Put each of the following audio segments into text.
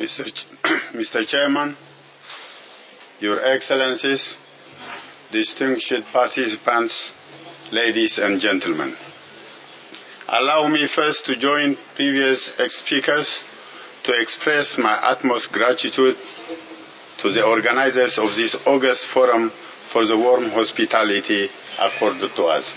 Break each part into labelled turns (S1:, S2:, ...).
S1: Mr. Chairman, Your Excellencies, distinguished participants, ladies and gentlemen. Allow me first to join previous speakers to express my utmost gratitude to the organizers of this August Forum for the warm hospitality accorded to us.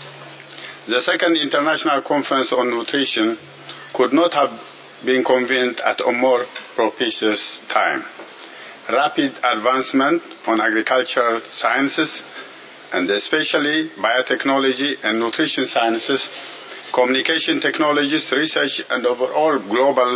S1: The second International Conference on Nutrition could not have been convened at a more propitious time. Rapid advancement on agricultural sciences, and especially biotechnology and nutrition sciences, communication technologies, research, and overall global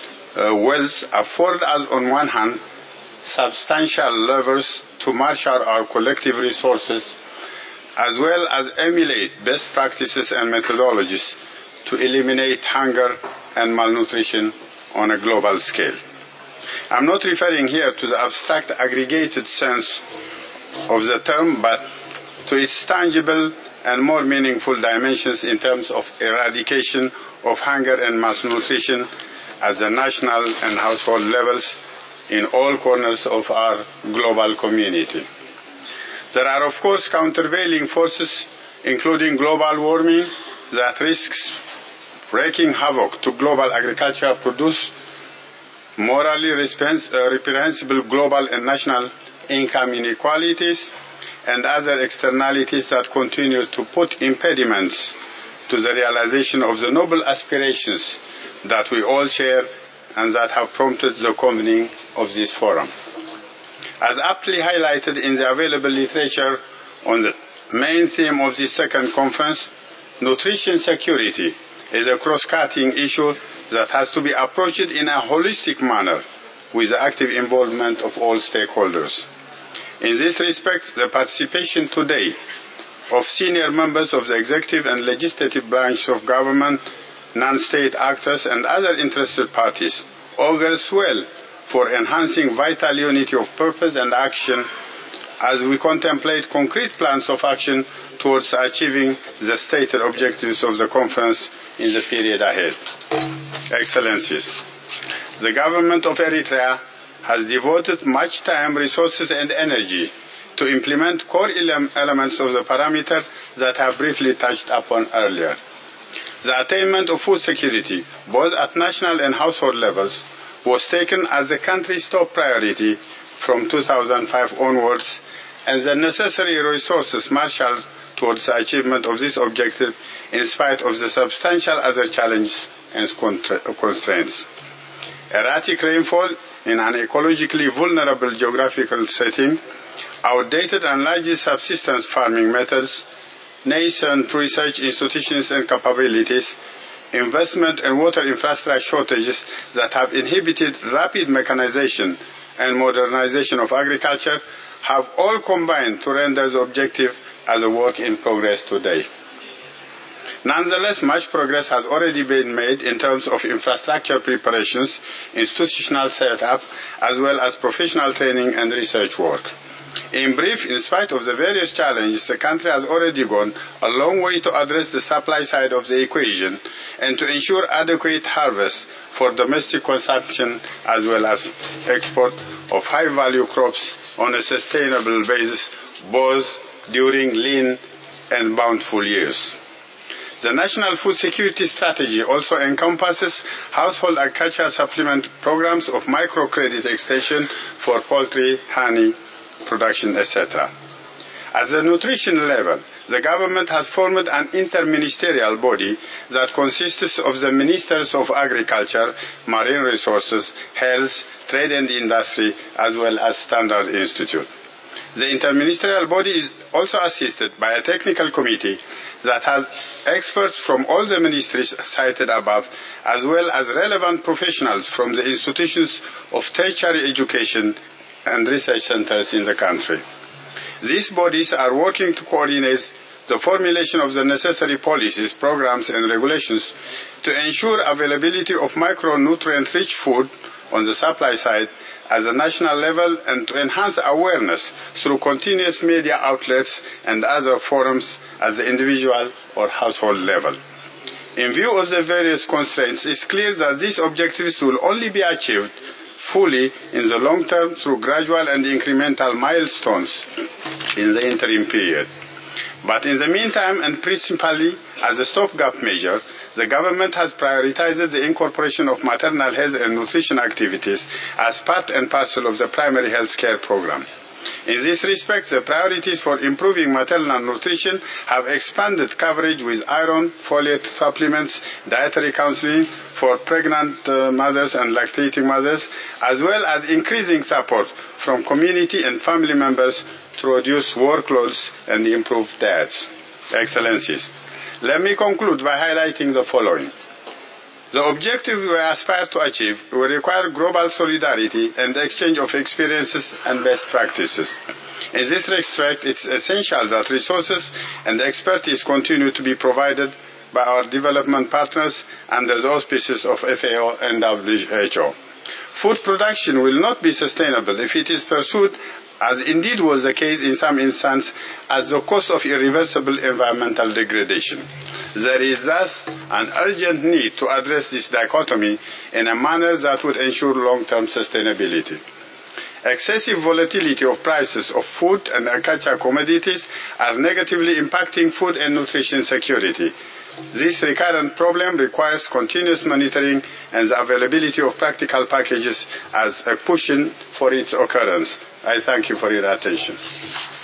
S1: wealth afford us, on one hand, substantial levers to marshal our collective resources, as well as emulate best practices and methodologies to eliminate hunger and malnutrition on a global scale. I'm not referring here to the abstract aggregated sense of the term, but to its tangible and more meaningful dimensions in terms of eradication of hunger and malnutrition at the national and household levels in all corners of our global community. There are, of course, countervailing forces, including global warming, that risks wreaking havoc to global agricultural produce, morally reprehensible global and national income inequalities, and other externalities that continue to put impediments to the realization of the noble aspirations that we all share and that have prompted the convening of this forum. As aptly highlighted in the available literature on the main theme of this second conference, nutrition security is a cross-cutting issue that has to be approached in a holistic manner with the active involvement of all stakeholders. In this respect, the participation today of senior members of the executive and legislative branch of government, non-state actors, and other interested parties augurs well for enhancing vital unity of purpose and action as we contemplate concrete plans of action towards achieving the stated objectives of the conference in the period ahead. Excellencies, the government of Eritrea has devoted much time, resources, and energy to implement core elements of the parameter that I have briefly touched upon earlier. The attainment of food security, both at national and household levels, was taken as the country's top priority from 2005 onwards, and the necessary resources marshaled towards the achievement of this objective in spite of the substantial other challenges and constraints. Erratic rainfall in an ecologically vulnerable geographical setting, outdated and largely subsistence farming methods, nascent research institutions and capabilities, investment and water infrastructure shortages that have inhibited rapid mechanization and modernization of agriculture have all combined to render the objective as a work in progress today. Nonetheless, much progress has already been made in terms of infrastructure preparations, institutional setup, as well as professional training and research work. In brief, in spite of the various challenges, the country has already gone a long way to address the supply side of the equation and to ensure adequate harvest for domestic consumption as well as export of high-value crops on a sustainable basis, both during lean and bountiful years. The National Food Security Strategy also encompasses household agricultural supplement programs of microcredit extension for poultry, honey, production, etc. At the nutrition level, the government has formed an interministerial body that consists of the Ministers of Agriculture, Marine Resources, Health, Trade and Industry, as well as Standard Institute. The interministerial body is also assisted by a technical committee that has experts from all the ministries cited above, as well as relevant professionals from the institutions of tertiary education and research centers in the country. These bodies are working to coordinate the formulation of the necessary policies, programs, and regulations to ensure availability of micronutrient-rich food on the supply side at the national level and to enhance awareness through continuous media outlets and other forums at the individual or household level. In view of the various constraints, it's clear that these objectives will only be achieved fully in the long term through gradual and incremental milestones in the interim period. But in the meantime, and principally as a stopgap measure, the government has prioritized the incorporation of maternal health and nutrition activities as part and parcel of the primary health care program. In this respect, the priorities for improving maternal nutrition have expanded coverage with iron, folate supplements, dietary counseling for pregnant mothers and lactating mothers, as well as increasing support from community and family members to reduce workloads and improve diets. Excellencies, let me conclude by highlighting the following. The objective we aspire to achieve will require global solidarity and exchange of experiences and best practices. In this respect, it's essential that resources and expertise continue to be provided by our development partners under the auspices of FAO and WHO. Food production will not be sustainable if it is pursued, as indeed was the case in some instances, at the cost of irreversible environmental degradation. There is thus an urgent need to address this dichotomy in a manner that would ensure long-term sustainability. Excessive volatility of prices of food and agricultural commodities are negatively impacting food and nutrition security. This recurrent problem requires continuous monitoring and the availability of practical packages as a cushion for its occurrence. I thank you for your attention.